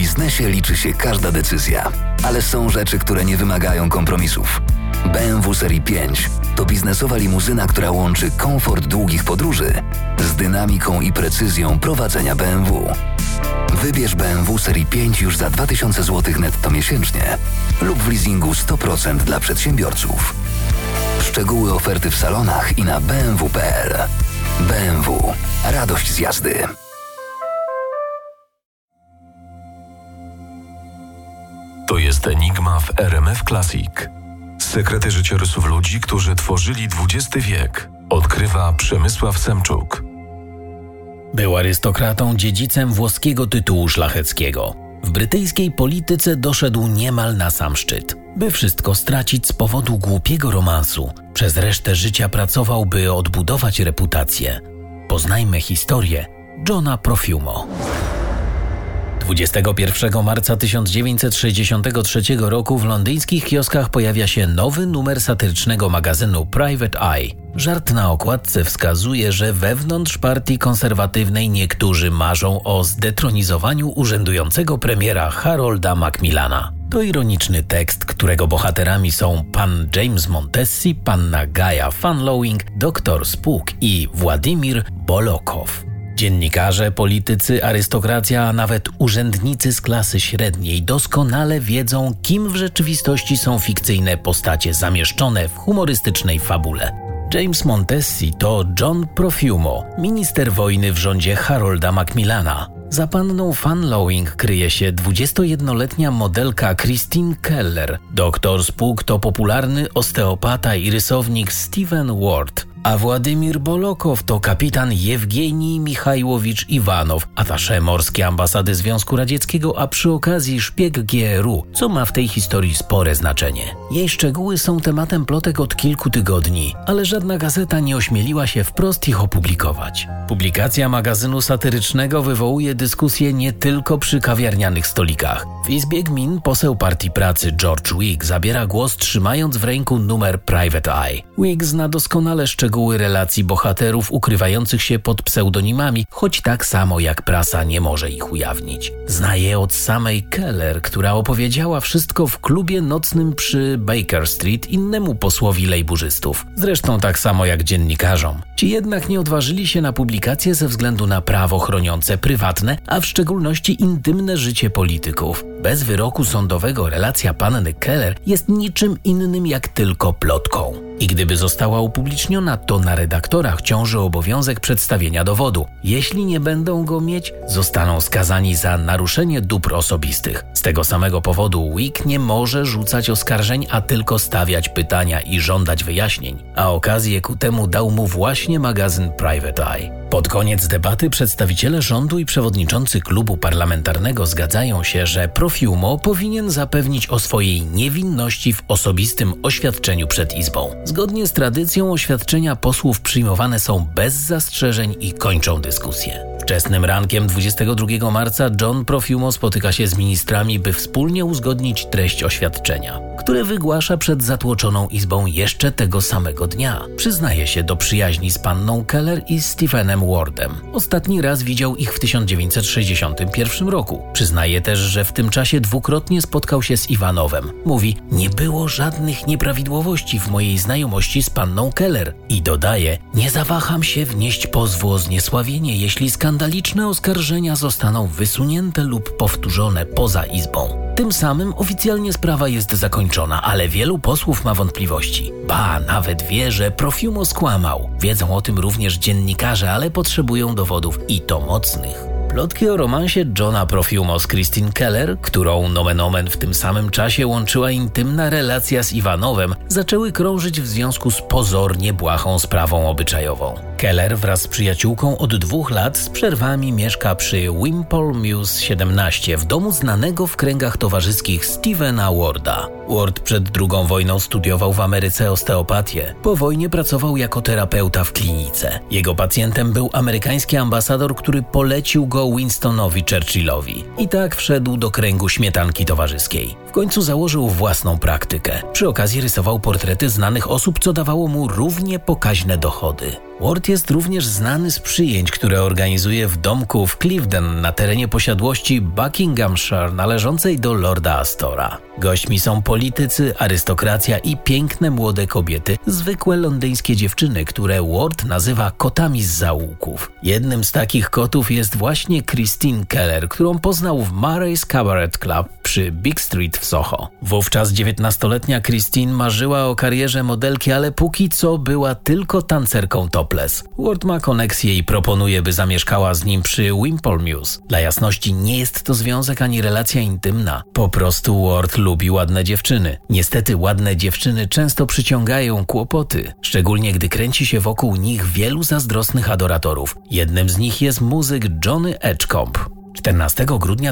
biznesie liczy się każda decyzja, ale są rzeczy, które nie wymagają kompromisów. BMW Serii 5 to biznesowa limuzyna, która łączy komfort długich podróży z dynamiką i precyzją prowadzenia BMW. Wybierz BMW Serii 5 już za 2000 zł netto miesięcznie lub w leasingu 100% dla przedsiębiorców. Szczegóły oferty w salonach i na bmw.pl. BMW. Radość z jazdy. To jest Enigma w RMF Classic. Sekrety życiorysów ludzi, którzy tworzyli XX wiek, odkrywa Przemysław Semczuk. Był arystokratą, dziedzicem włoskiego tytułu szlacheckiego. W brytyjskiej polityce doszedł niemal na sam szczyt. By wszystko stracić z powodu głupiego romansu, przez resztę życia pracował, by odbudować reputację. Poznajmy historię Johna Profumo. 21 marca 1963 roku w londyńskich kioskach pojawia się nowy numer satyrycznego magazynu Private Eye. Żart na okładce wskazuje, że wewnątrz partii konserwatywnej niektórzy marzą o zdetronizowaniu urzędującego premiera Harolda Macmillana. To ironiczny tekst, którego bohaterami są pan James Montesi, panna Gaja Fanlowing, dr Spook i Władimir Bolokow. Dziennikarze, politycy, arystokracja, a nawet urzędnicy z klasy średniej doskonale wiedzą, kim w rzeczywistości są fikcyjne postacie zamieszczone w humorystycznej fabule. James Montesi to John Profumo, minister wojny w rządzie Harolda Macmillana. Za panną Fanlowing kryje się 21-letnia modelka Christine Keller. Dr Spook to popularny osteopata i rysownik Stephen Ward. A Władimir Bolokow to kapitan Jewgenij Michajłowicz Iwanow, atasze morskie ambasady Związku Radzieckiego, a przy okazji szpieg GRU, co ma w tej historii spore znaczenie. Jej szczegóły są tematem plotek od kilku tygodni, ale żadna gazeta nie ośmieliła się wprost ich opublikować. Publikacja magazynu satyrycznego wywołuje dyskusję nie tylko przy kawiarnianych stolikach. W Izbie Gmin poseł Partii Pracy George Wigg zabiera głos, trzymając w ręku numer Private Eye. Wigg zna doskonale szczegóły relacji bohaterów ukrywających się pod pseudonimami, choć tak samo jak prasa nie może ich ujawnić. Zna je od samej Keller, która opowiedziała wszystko w klubie nocnym przy Baker Street innemu posłowi lejburzystów. Zresztą tak samo jak dziennikarzom. Ci jednak nie odważyli się na publikację ze względu na prawo chroniące prywatne, a w szczególności intymne życie polityków. Bez wyroku sądowego relacja panny Keller jest niczym innym jak tylko plotką. I gdyby została upubliczniona, to na redaktorach ciąży obowiązek przedstawienia dowodu. Jeśli nie będą go mieć, zostaną skazani za naruszenie dóbr osobistych. Z tego samego powodu Wigg nie może rzucać oskarżeń, a tylko stawiać pytania i żądać wyjaśnień. A okazję ku temu dał mu właśnie magazyn Private Eye. Pod koniec debaty przedstawiciele rządu i przewodniczący klubu parlamentarnego zgadzają się, że Profumo powinien zapewnić o swojej niewinności w osobistym oświadczeniu przed Izbą. Zgodnie z tradycją oświadczenia posłów przyjmowane są bez zastrzeżeń i kończą dyskusję. Wczesnym rankiem 22 marca John Profumo spotyka się z ministrami, by wspólnie uzgodnić treść oświadczenia, które wygłasza przed zatłoczoną Izbą jeszcze tego samego dnia. Przyznaje się do przyjaźni z panną Keller i Stephenem Wardem. Ostatni raz widział ich w 1961 roku. Przyznaje też, że w tym czasie dwukrotnie spotkał się z Iwanowem. Mówi, nie było żadnych nieprawidłowości w mojej znajomości z panną Keller. I dodaje, nie zawaham się wnieść pozwu o zniesławienie, jeśli skandaliczne oskarżenia zostaną wysunięte lub powtórzone poza Izbą. Tym samym oficjalnie sprawa jest zakończona, ale wielu posłów ma wątpliwości. Ba, nawet wie, że Profumo skłamał. Wiedzą o tym również dziennikarze, ale potrzebują dowodów i to mocnych. Plotki o romansie Johna Profumo z Christine Keller, którą nomen omen w tym samym czasie łączyła intymna relacja z Iwanowem, zaczęły krążyć w związku z pozornie błahą sprawą obyczajową. Keller wraz z przyjaciółką od 2 lat z przerwami mieszka przy Wimpole Mews 17 w domu znanego w kręgach towarzyskich Stephena Warda. Ward przed II wojną studiował w Ameryce osteopatię. Po wojnie pracował jako terapeuta w klinice. Jego pacjentem był amerykański ambasador, który polecił go Winstonowi Churchillowi. I tak wszedł do kręgu śmietanki towarzyskiej. W końcu założył własną praktykę. Przy okazji rysował portrety znanych osób, co dawało mu równie pokaźne dochody. Ward jest również znany z przyjęć, które organizuje w domku w Cliveden na terenie posiadłości Buckinghamshire należącej do Lorda Astora. Gośćmi są politycy, arystokracja i piękne młode kobiety, zwykłe londyńskie dziewczyny, które Ward nazywa kotami z zaułków. Jednym z takich kotów jest właśnie Christine Keller, którą poznał w Murray's Cabaret Club przy Big Street w Soho. Wówczas 19-letnia Christine marzyła o karierze modelki, ale póki co była tylko tancerką topless. Ward ma koneksję i proponuje, by zamieszkała z nim przy Wimpole Mews. Dla jasności, nie jest to związek ani relacja intymna. Po prostu Ward lubi ładne dziewczyny. Niestety ładne dziewczyny często przyciągają kłopoty, szczególnie gdy kręci się wokół nich wielu zazdrosnych adoratorów. Jednym z nich jest muzyk Johnny Edgecombe. 14 grudnia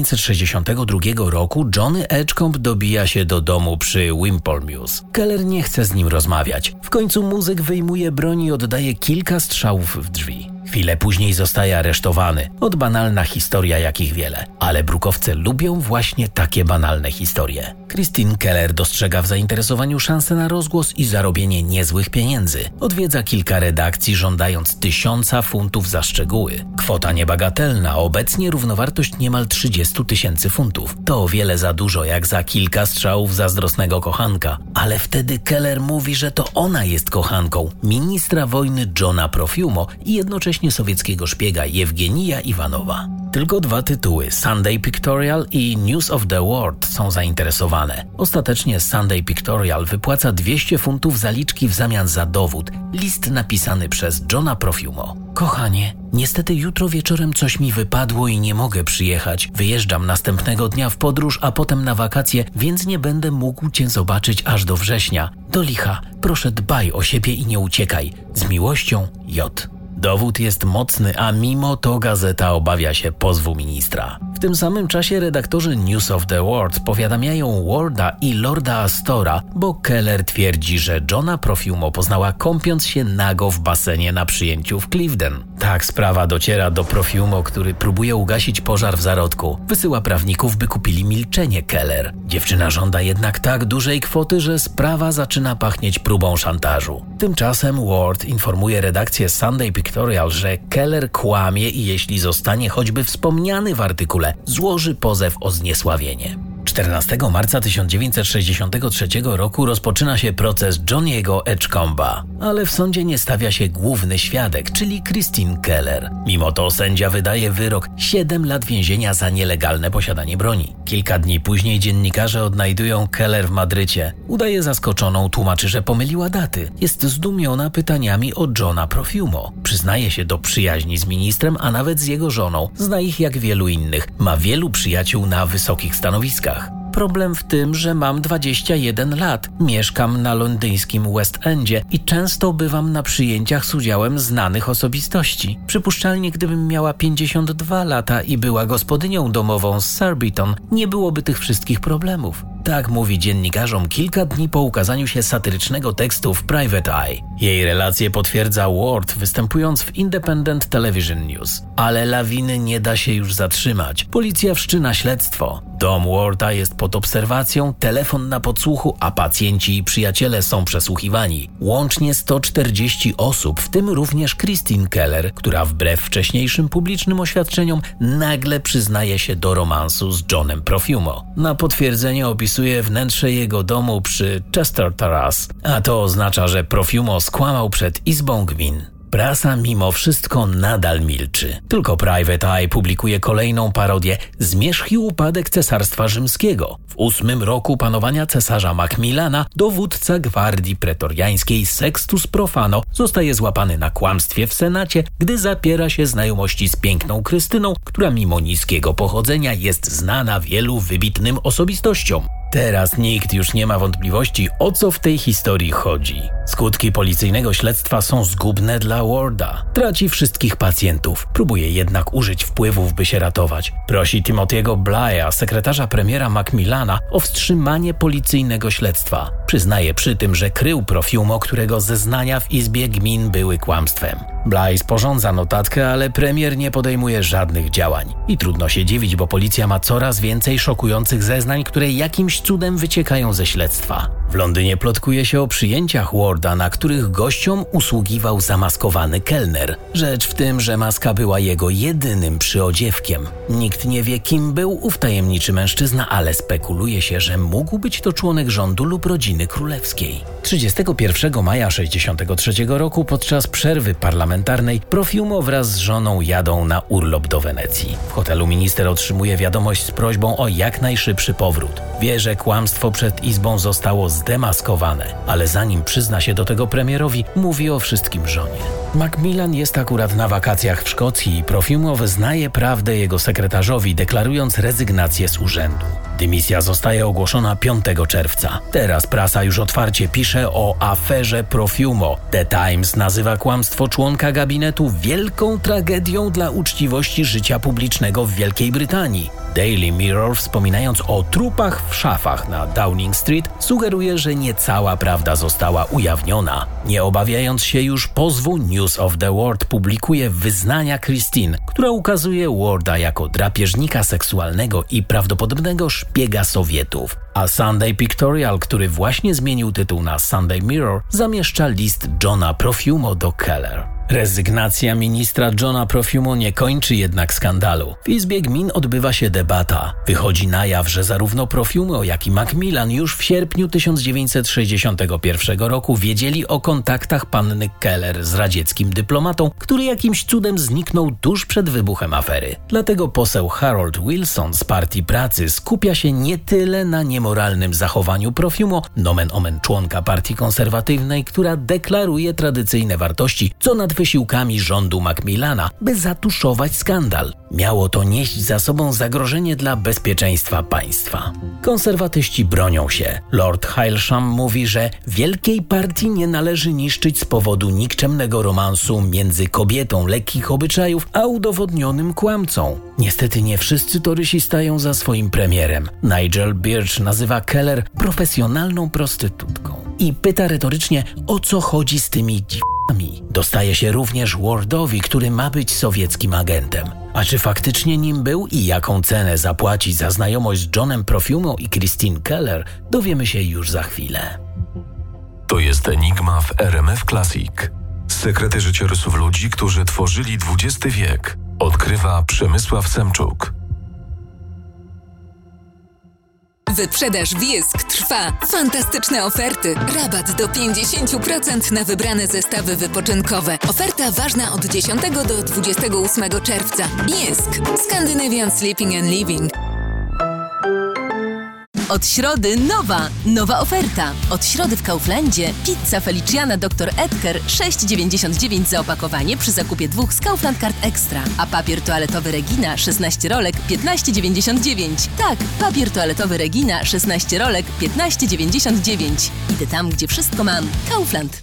1962 roku Johnny Edgecombe dobija się do domu przy Wimpole Mews. Keller nie chce z nim rozmawiać. W końcu muzyk wyjmuje broń i oddaje kilka strzałów w drzwi. Chwilę później zostaje aresztowany. Banalna historia, jakich wiele. Ale brukowce lubią właśnie takie banalne historie. Christine Keller dostrzega w zainteresowaniu szansę na rozgłos i zarobienie niezłych pieniędzy. Odwiedza kilka redakcji, żądając 1000 funtów za szczegóły. Kwota niebagatelna, obecnie równowartość niemal 30 000 funtów. To o wiele za dużo, jak za kilka strzałów zazdrosnego kochanka. Ale wtedy Keller mówi, że to ona jest kochanką ministra wojny Johna Profumo i jednocześnie sowieckiego szpiega Jewgenija Iwanowa. Tylko 2 tytuły, Sunday Pictorial i News of the World, są zainteresowane. Ostatecznie Sunday Pictorial wypłaca 200 funtów zaliczki w zamian za dowód, list napisany przez Johna Profumo. Kochanie, niestety jutro wieczorem coś mi wypadło i nie mogę przyjechać. Wyjeżdżam następnego dnia w podróż, a potem na wakacje, więc nie będę mógł cię zobaczyć aż do września. Do licha, proszę dbaj o siebie i nie uciekaj. Z miłością, J. Dowód jest mocny, a mimo to gazeta obawia się pozwu ministra. W tym samym czasie redaktorzy News of the World powiadamiają Warda i Lorda Astora, bo Keller twierdzi, że Johna Profumo poznała kąpiąc się nago w basenie na przyjęciu w Cliveden. Tak sprawa dociera do Profumo, który próbuje ugasić pożar w zarodku. Wysyła prawników, by kupili milczenie Keller. Dziewczyna żąda jednak tak dużej kwoty, że sprawa zaczyna pachnieć próbą szantażu. Tymczasem Ward informuje redakcję Sunday Pictorial, że Keller kłamie i jeśli zostanie choćby wspomniany w artykule, złoży pozew o zniesławienie. 14 marca 1963 roku rozpoczyna się proces Johnny'ego Edgecombe'a, ale w sądzie nie stawia się główny świadek, czyli Christine Keller. Mimo to sędzia wydaje wyrok 7 lat więzienia za nielegalne posiadanie broni. Kilka dni później dziennikarze odnajdują Keller w Madrycie. Udaje zaskoczoną, tłumaczy, że pomyliła daty. Jest zdumiona pytaniami o Johna Profumo. Przyznaje się do przyjaźni z ministrem, a nawet z jego żoną. Zna ich jak wielu innych. Ma wielu przyjaciół na wysokich stanowiskach. Problem w tym, że mam 21 lat, mieszkam na londyńskim West Endzie i często bywam na przyjęciach z udziałem znanych osobistości. Przypuszczalnie gdybym miała 52 lata i była gospodynią domową z Surbiton, nie byłoby tych wszystkich problemów. Tak mówi dziennikarzom kilka dni po ukazaniu się satyrycznego tekstu w Private Eye. Jej relację potwierdza Ward, występując w Independent Television News. Ale lawiny nie da się już zatrzymać. Policja wszczyna śledztwo. Dom Warda jest pod obserwacją, telefon na podsłuchu, a pacjenci i przyjaciele są przesłuchiwani. Łącznie 140 osób, w tym również Christine Keller, która wbrew wcześniejszym publicznym oświadczeniom nagle przyznaje się do romansu z Johnem Profumo. Na potwierdzenie opisuje wnętrze jego domu przy Chester Terrace, a to oznacza, że Profumo skłamał przed Izbą Gmin. Prasa mimo wszystko nadal milczy. Tylko Private Eye publikuje kolejną parodię Zmierzch i upadek Cesarstwa Rzymskiego. W 8. roku panowania cesarza Macmillana dowódca gwardii pretoriańskiej Sextus Profano zostaje złapany na kłamstwie w Senacie, gdy zapiera się znajomości z piękną Krystyną, która mimo niskiego pochodzenia jest znana wielu wybitnym osobistościom. Teraz nikt już nie ma wątpliwości, o co w tej historii chodzi. Skutki policyjnego śledztwa są zgubne dla Warda. Traci wszystkich pacjentów. Próbuje jednak użyć wpływów, by się ratować. Prosi Timothy'ego Bly'a, sekretarza premiera Macmillana, o wstrzymanie policyjnego śledztwa. Przyznaje przy tym, że krył Profumo, którego zeznania w Izbie Gmin były kłamstwem. Bly sporządza notatkę, ale premier nie podejmuje żadnych działań. I trudno się dziwić, bo policja ma coraz więcej szokujących zeznań, które jakimś cudem wyciekają ze śledztwa. W Londynie plotkuje się o przyjęciach Warda, na których gościom usługiwał zamaskowany kelner. Rzecz w tym, że maska była jego jedynym przyodziewkiem. Nikt nie wie, kim był ów tajemniczy mężczyzna, ale spekuluje się, że mógł być to członek rządu lub rodziny królewskiej. 31 maja 1963 roku podczas przerwy parlamentarnej Profumo wraz z żoną jadą na urlop do Wenecji. W hotelu minister otrzymuje wiadomość z prośbą o jak najszybszy powrót. Wie, że kłamstwo przed izbą zostało zdemaskowane, ale zanim przyzna się do tego premierowi, mówi o wszystkim żonie. Macmillan jest akurat na wakacjach w Szkocji i Profumo wyznaje prawdę jego sekretarzowi, deklarując rezygnację z urzędu. Dymisja zostaje ogłoszona 5 czerwca. Teraz prasa już otwarcie pisze o aferze Profumo. The Times nazywa kłamstwo członka gabinetu wielką tragedią dla uczciwości życia publicznego w Wielkiej Brytanii. Daily Mirror, wspominając o trupach w szafach na Downing Street, sugeruje, że nie cała prawda została ujawniona. Nie obawiając się już pozwu, News of the World publikuje wyznania Christine, która ukazuje Warda jako drapieżnika seksualnego i prawdopodobnego szpiega Sowietów. A Sunday Pictorial, który właśnie zmienił tytuł na Sunday Mirror, zamieszcza list Johna Profumo do Keller. Rezygnacja ministra Johna Profumo nie kończy jednak skandalu. W Izbie Gmin odbywa się debata. Wychodzi na jaw, że zarówno Profumo, jak i Macmillan już w sierpniu 1961 roku wiedzieli o kontaktach panny Keller z radzieckim dyplomatą, który jakimś cudem zniknął tuż przed wybuchem afery. Dlatego poseł Harold Wilson z Partii Pracy skupia się nie tyle na niemoralnym zachowaniu Profumo, nomen omen członka Partii Konserwatywnej, która deklaruje tradycyjne wartości, co nad wysiłkami rządu Macmillana, by zatuszować skandal. Miało to nieść za sobą zagrożenie dla bezpieczeństwa państwa. Konserwatyści bronią się. Lord Hailsham mówi, że Wielkiej Partii nie należy niszczyć z powodu nikczemnego romansu między kobietą lekkich obyczajów a udowodnionym kłamcą. Niestety nie wszyscy torysi stają za swoim premierem. Nigel Birch nazywa Keller profesjonalną prostytutką i pyta retorycznie, o co chodzi z tymi Dostaje się również Wardowi, który ma być sowieckim agentem. A czy faktycznie nim był i jaką cenę zapłaci za znajomość z Johnem Profumo i Christine Keller, dowiemy się już za chwilę. To jest Enigma w RMF Classic. Sekrety życiorysów ludzi, którzy tworzyli XX wiek. Odkrywa Przemysław Semczuk. Wyprzedaż Wiesk trwa. Fantastyczne oferty. Rabat do 50% na wybrane zestawy wypoczynkowe. Oferta ważna od 10 do 28 czerwca. Wiesk. Scandinavian Sleeping and Living. Od środy nowa oferta. Od środy w Kauflandzie pizza Feliciana Dr. Edgar 6,99 za opakowanie przy zakupie 2 z Kaufland Card Extra. A papier toaletowy Regina 16 rolek 15,99. Tak, papier toaletowy Regina 16 rolek 15,99. Idę tam, gdzie wszystko mam. Kaufland.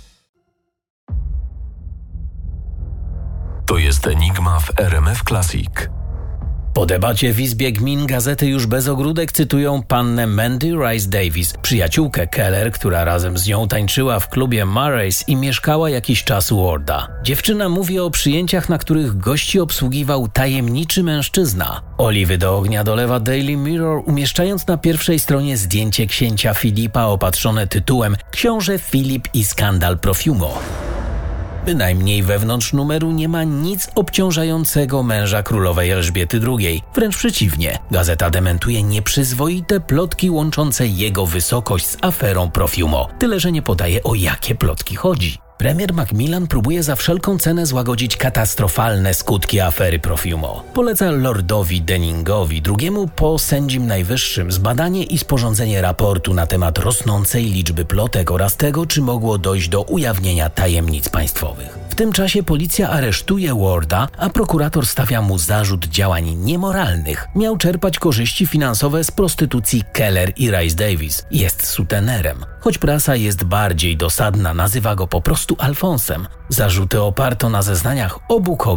To jest Enigma w RMF Classic. Po debacie w Izbie Gmin gazety już bez ogródek cytują pannę Mandy Rice Davis, przyjaciółkę Keller, która razem z nią tańczyła w klubie Murray's i mieszkała jakiś czas u Warda. Dziewczyna mówi o przyjęciach, na których gości obsługiwał tajemniczy mężczyzna. Oliwy do ognia dolewa Daily Mirror, umieszczając na pierwszej stronie zdjęcie księcia Filipa opatrzone tytułem Książę Filip i skandal Profumo. Bynajmniej wewnątrz numeru nie ma nic obciążającego męża królowej Elżbiety II. Wręcz przeciwnie, gazeta dementuje nieprzyzwoite plotki łączące jego wysokość z aferą Profumo. Tyle, że nie podaje, o jakie plotki chodzi. Premier Macmillan próbuje za wszelką cenę złagodzić katastrofalne skutki afery Profumo. Poleca Lordowi Denningowi, drugiemu po sędzim najwyższym, zbadanie i sporządzenie raportu na temat rosnącej liczby plotek oraz tego, czy mogło dojść do ujawnienia tajemnic państwowych. W tym czasie policja aresztuje Warda, a prokurator stawia mu zarzut działań niemoralnych. Miał czerpać korzyści finansowe z prostytucji Keller i Rice Davis. Jest sutenerem. Choć prasa jest bardziej dosadna, nazywa go po prostu Alfonsem. Zarzuty oparto na zeznaniach obu kobiet.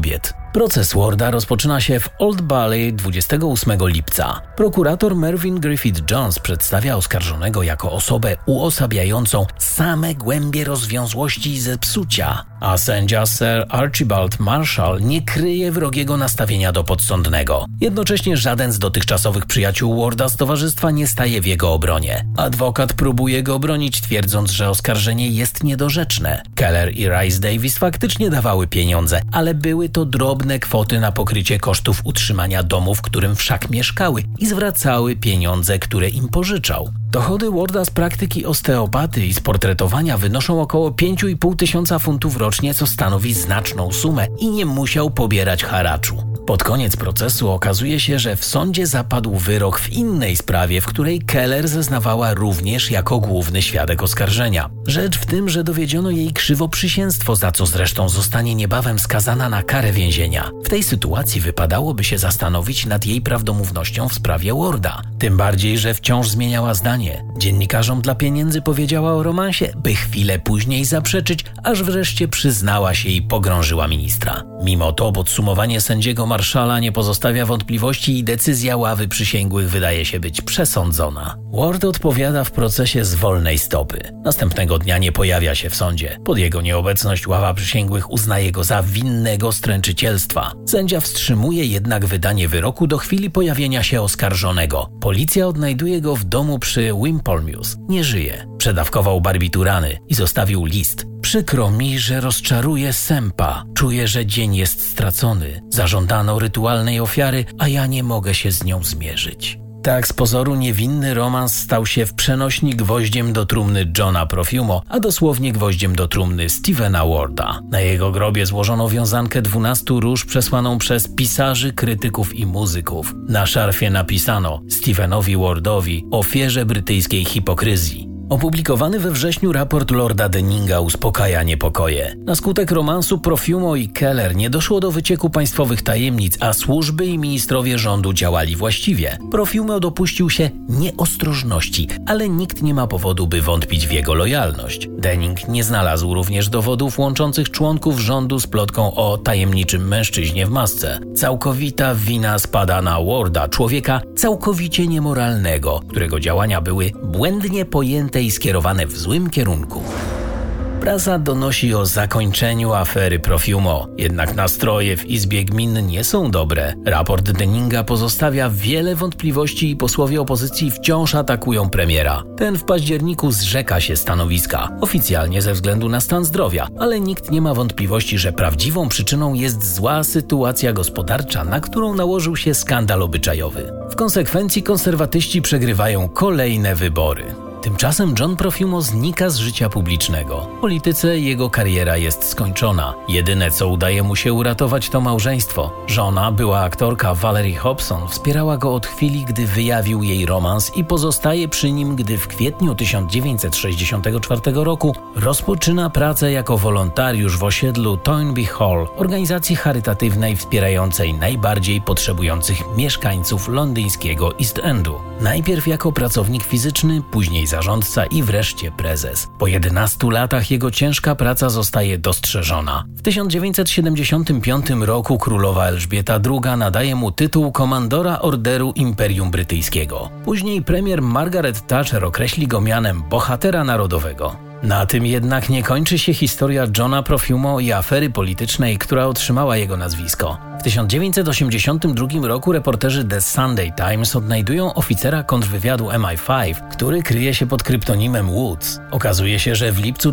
Proces Warda rozpoczyna się w Old Bailey 28 lipca. Prokurator Mervyn Griffith Jones przedstawia oskarżonego jako osobę uosabiającą same głębie rozwiązłości i zepsucia, a sędzia Sir Archibald Marshall nie kryje wrogiego nastawienia do podsądnego. Jednocześnie żaden z dotychczasowych przyjaciół Warda z towarzystwa nie staje w jego obronie. Adwokat próbuje go bronić, twierdząc, że oskarżenie jest niedorzeczne. Keller i Rice Davis faktycznie dawały pieniądze, ale były to drobne kwoty na pokrycie kosztów utrzymania domu, w którym wszak mieszkały, i zwracały pieniądze, które im pożyczał. Dochody Warda z praktyki osteopaty i z portretowania wynoszą około 5,5 tysiąca funtów rocznie, co stanowi znaczną sumę, i nie musiał pobierać haraczu. Pod koniec procesu okazuje się, że w sądzie zapadł wyrok w innej sprawie, w której Keller zeznawała również jako główny świadek oskarżenia. Rzecz w tym, że dowiedziono jej krzywoprzysięstwo, za co zresztą zostanie niebawem skazana na karę więzienia. W tej sytuacji wypadałoby się zastanowić nad jej prawdomównością w sprawie Warda. Tym bardziej, że wciąż zmieniała zdanie. Dziennikarzom dla pieniędzy powiedziała o romansie, by chwilę później zaprzeczyć, aż wreszcie przyznała się i pogrążyła ministra. Mimo to podsumowanie sędziego Marshalla nie pozostawia wątpliwości i decyzja ławy przysięgłych wydaje się być przesądzona. Ward odpowiada w procesie z wolnej stopy. Następnego dnia nie pojawia się w sądzie. Pod jego nieobecność ława przysięgłych uznaje go za winnego stręczycielstwa. Sędzia wstrzymuje jednak wydanie wyroku do chwili pojawienia się oskarżonego. Policja odnajduje go w domu przy Wimpole Mews. Nie żyje. Przedawkował barbiturany i zostawił list. Przykro mi, że rozczaruję Sempa. Czuję, że dzień jest stracony. Zażądano rytualnej ofiary, a ja nie mogę się z nią zmierzyć. Tak z pozoru niewinny romans stał się w przenośni gwoździem do trumny Johna Profumo, a dosłownie gwoździem do trumny Stephena Warda. Na jego grobie złożono wiązankę 12 róż przesłaną przez pisarzy, krytyków i muzyków. Na szarfie napisano Stephenowi Wardowi, ofierze brytyjskiej hipokryzji. Opublikowany we wrześniu raport Lorda Denninga uspokaja niepokoje. Na skutek romansu Profumo i Keller nie doszło do wycieku państwowych tajemnic, a służby i ministrowie rządu działali właściwie. Profumo dopuścił się nieostrożności, ale nikt nie ma powodu, by wątpić w jego lojalność. Denning nie znalazł również dowodów łączących członków rządu z plotką o tajemniczym mężczyźnie w masce. Całkowita wina spada na Warda, człowieka całkowicie niemoralnego, którego działania były błędnie pojęte i skierowane w złym kierunku. Prasa donosi o zakończeniu afery Profumo, jednak nastroje w Izbie Gmin nie są dobre. Raport Denninga pozostawia wiele wątpliwości i posłowie opozycji wciąż atakują premiera. Ten w październiku zrzeka się stanowiska, oficjalnie ze względu na stan zdrowia, ale nikt nie ma wątpliwości, że prawdziwą przyczyną jest zła sytuacja gospodarcza, na którą nałożył się skandal obyczajowy. W konsekwencji konserwatyści przegrywają kolejne wybory. Tymczasem John Profumo znika z życia publicznego. W polityce jego kariera jest skończona. Jedyne, co udaje mu się uratować, to małżeństwo. Żona, była aktorka Valerie Hobson, wspierała go od chwili, gdy wyjawił jej romans i pozostaje przy nim, gdy w kwietniu 1964 roku rozpoczyna pracę jako wolontariusz w osiedlu Toynbee Hall, organizacji charytatywnej wspierającej najbardziej potrzebujących mieszkańców londyńskiego East Endu. Najpierw jako pracownik fizyczny, później zarządca i wreszcie prezes. Po 11 latach jego ciężka praca zostaje dostrzeżona. W 1975 roku królowa Elżbieta II nadaje mu tytuł komandora Orderu Imperium Brytyjskiego. Później premier Margaret Thatcher określi go mianem bohatera narodowego. Na tym jednak nie kończy się historia Johna Profumo i afery politycznej, która otrzymała jego nazwisko. W 1982 roku reporterzy The Sunday Times odnajdują oficera kontrwywiadu MI5, który kryje się pod kryptonimem Woods. Okazuje się, że w lipcu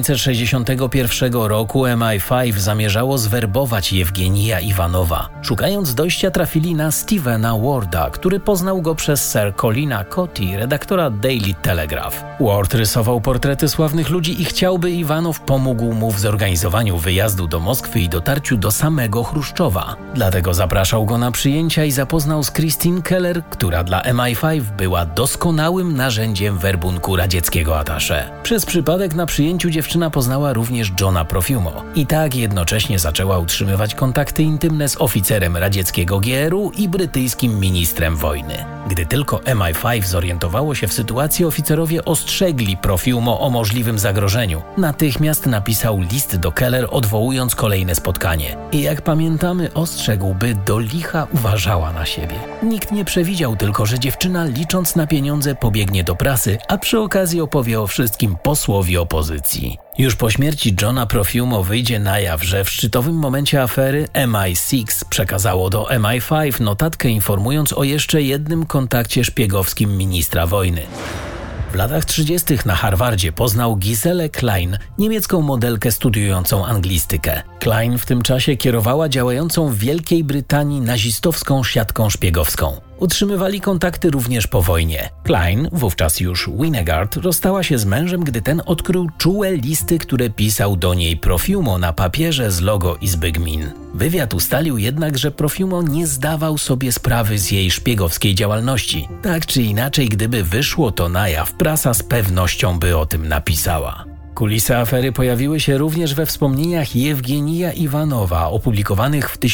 1961 roku MI5 zamierzało zwerbować Jewgenija Iwanowa. Szukając dojścia trafili na Stephena Warda, który poznał go przez Sir Colina Cotti, redaktora Daily Telegraph. Ward rysował portrety sławnych ludzi i chciałby Iwanow pomógł mu w zorganizowaniu wyjazdu do Moskwy i dotarciu do samego Chruszczowa. Dlatego zapraszał go na przyjęcia i zapoznał z Christine Keller, która dla MI5 była doskonałym narzędziem werbunku radzieckiego attaché. Przez przypadek na przyjęciu dziewczyna poznała również Johna Profumo i tak jednocześnie zaczęła utrzymywać kontakty intymne z oficerem radzieckiego GRU i brytyjskim ministrem wojny. Gdy tylko MI5 zorientowało się w sytuacji, oficerowie ostrzegli Profumo o możliwym zagrożeniu. Natychmiast napisał list do Keller, odwołując kolejne spotkanie. I jak pamiętamy, ostrzegł, by do licha uważała na siebie. Nikt nie przewidział tylko, że dziewczyna, licząc na pieniądze, pobiegnie do prasy, a przy okazji opowie o wszystkim posłowi opozycji. Już po śmierci Johna Profumo wyjdzie na jaw, że w szczytowym momencie afery MI6 przekazało do MI5 notatkę informując o jeszcze jednym kontakcie szpiegowskim ministra wojny. W latach 30. na Harvardzie poznał Giselle Klein, niemiecką modelkę studiującą anglistykę. Klein w tym czasie kierowała działającą w Wielkiej Brytanii nazistowską siatką szpiegowską. Utrzymywali kontakty również po wojnie. Klein, wówczas już Winegard, rozstała się z mężem, gdy ten odkrył czułe listy, które pisał do niej Profumo na papierze z logo Izby Gmin. Wywiad ustalił jednak, że Profumo nie zdawał sobie sprawy z jej szpiegowskiej działalności. Tak czy inaczej, gdyby wyszło to na jaw, prasa z pewnością by o tym napisała. Kulisy afery pojawiły się również we wspomnieniach Jewgenija Iwanowa, opublikowanych w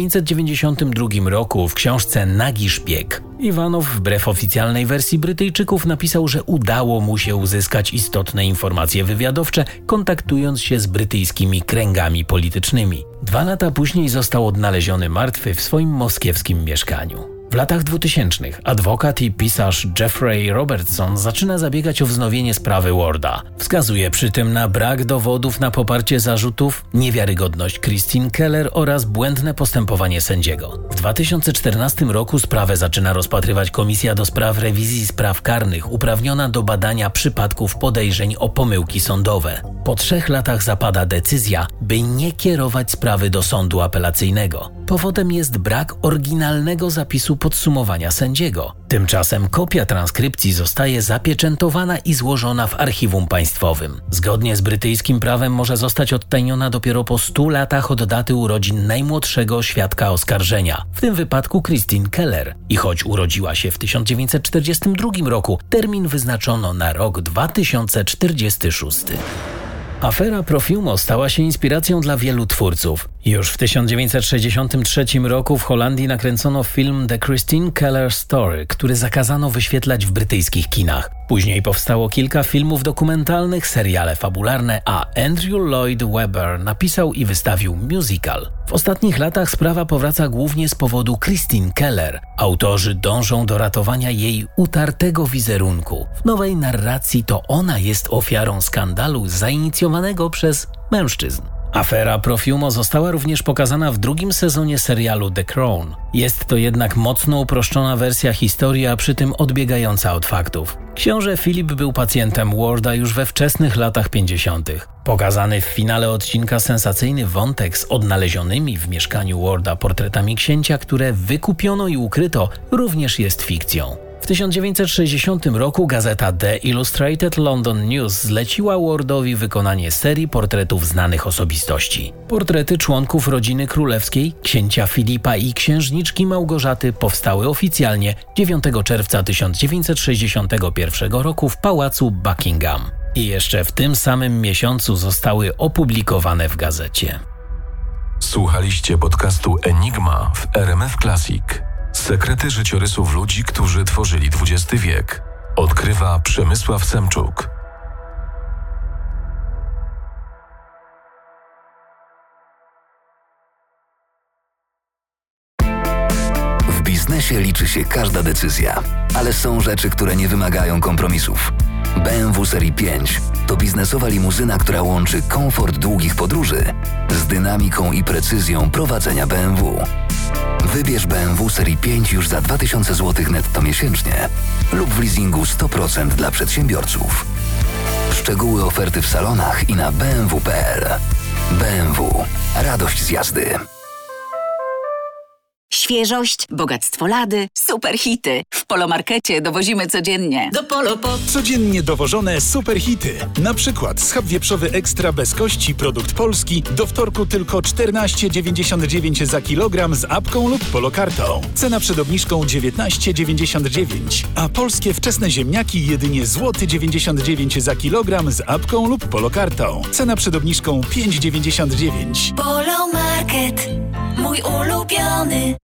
1992 roku w książce Nagi szpieg. Iwanow, wbrew oficjalnej wersji Brytyjczyków, napisał, że udało mu się uzyskać istotne informacje wywiadowcze, kontaktując się z brytyjskimi kręgami politycznymi. 2 lata później został odnaleziony martwy w swoim moskiewskim mieszkaniu. W latach 2000 adwokat i pisarz Jeffrey Robertson zaczyna zabiegać o wznowienie sprawy Warda. Wskazuje przy tym na brak dowodów na poparcie zarzutów, niewiarygodność Christine Keller oraz błędne postępowanie sędziego. W 2014 roku sprawę zaczyna rozpatrywać Komisja do spraw rewizji spraw karnych uprawniona do badania przypadków podejrzeń o pomyłki sądowe. Po 3 latach zapada decyzja, by nie kierować sprawy do sądu apelacyjnego. Powodem jest brak oryginalnego zapisu podsumowania sędziego. Tymczasem kopia transkrypcji zostaje zapieczętowana i złożona w archiwum państwowym. Zgodnie z brytyjskim prawem może zostać odtajniona dopiero po 100 latach od daty urodzin najmłodszego świadka oskarżenia, w tym wypadku Christine Keller. I choć urodziła się w 1942 roku, termin wyznaczono na rok 2046. Afera Profumo stała się inspiracją dla wielu twórców. Już w 1963 roku w Holandii nakręcono film The Christine Keller Story, który zakazano wyświetlać w brytyjskich kinach. Później powstało kilka filmów dokumentalnych, seriale fabularne, a Andrew Lloyd Webber napisał i wystawił musical. W ostatnich latach sprawa powraca głównie z powodu Christine Keller. Autorzy dążą do ratowania jej utartego wizerunku. W nowej narracji to ona jest ofiarą skandalu zainicjowanego przez mężczyzn. Afera Profumo została również pokazana w 2. sezonie serialu The Crown. Jest to jednak mocno uproszczona wersja historii, a przy tym odbiegająca od faktów. Książę Filip był pacjentem Warda już we wczesnych latach 50. Pokazany w finale odcinka sensacyjny wątek z odnalezionymi w mieszkaniu Warda portretami księcia, które wykupiono i ukryto, również jest fikcją. W 1960 roku gazeta The Illustrated London News zleciła Wardowi wykonanie serii portretów znanych osobistości. Portrety członków rodziny królewskiej, księcia Filipa i księżniczki Małgorzaty powstały oficjalnie 9 czerwca 1961 roku w pałacu Buckingham. I jeszcze w tym samym miesiącu zostały opublikowane w gazecie. Słuchaliście podcastu Enigma w RMF Classic. Sekrety życiorysów ludzi, którzy tworzyli XX wiek. Odkrywa Przemysław Semczuk. W biznesie liczy się każda decyzja, ale są rzeczy, które nie wymagają kompromisów. BMW Serii 5 to biznesowa limuzyna, która łączy komfort długich podróży z dynamiką i precyzją prowadzenia BMW. Wybierz BMW Serii 5 już za 2000 zł netto miesięcznie lub w leasingu 100% dla przedsiębiorców. Szczegóły oferty w salonach i na bmw.pl. BMW. Radość z jazdy. Świeżość, bogactwo lady, super hity. W Polomarkecie dowozimy codziennie. Do Polo po... Codziennie dowożone super hity. Na przykład schab wieprzowy ekstra bez kości, produkt polski, do wtorku tylko 14,99 za kilogram z apką lub polokartą. Cena przed obniżką 19,99. A polskie wczesne ziemniaki jedynie złoty 99 za kilogram z apką lub polokartą. Cena przed obniżką 5,99. Polomarket, mój ulubiony.